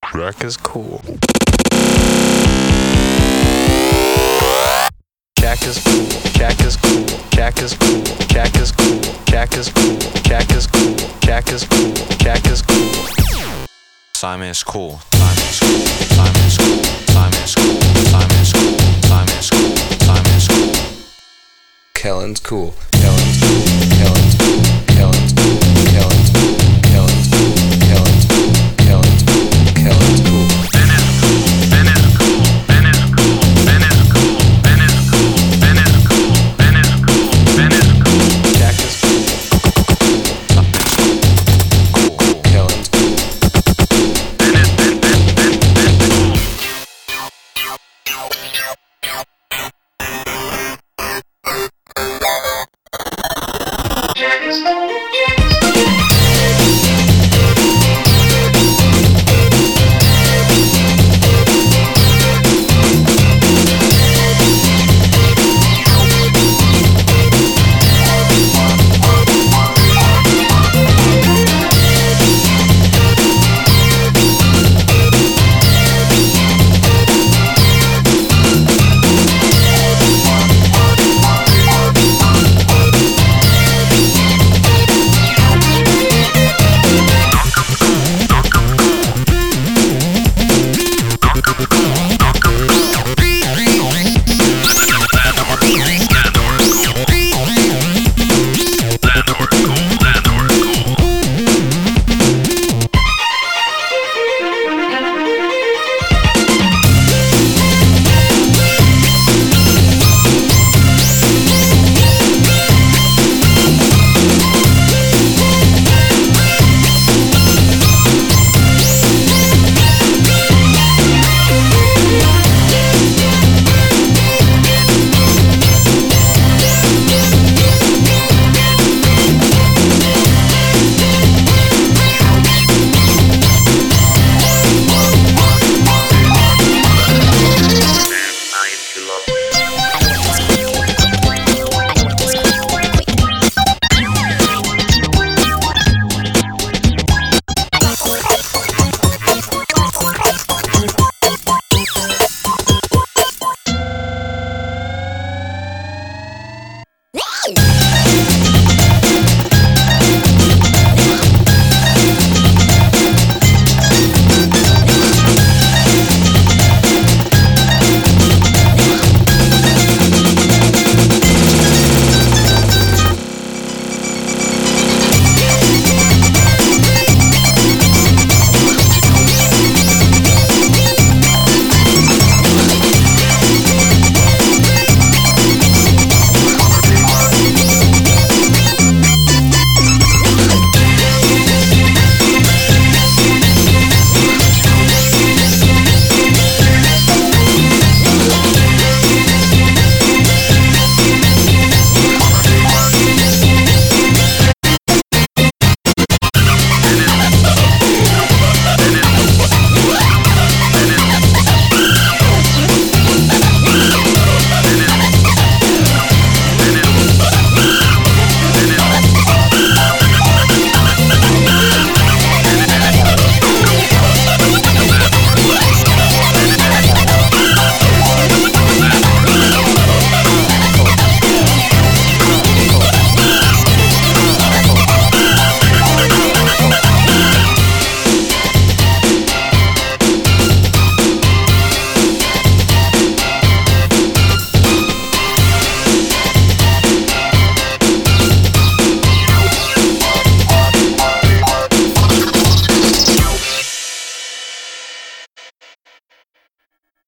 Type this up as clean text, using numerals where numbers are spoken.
Jack is cool. Jack is cool. Jack is cool. Jack is cool. Jack is cool. Jack is cool. Jack is cool. Jack is cool. Jack is cool. Simon is cool. Simon is cool. Simon is cool. Simon is cool. Simon is cool. Simon is cool. Simon is cool. Kellen's cool. Kellen's cool. Kellen's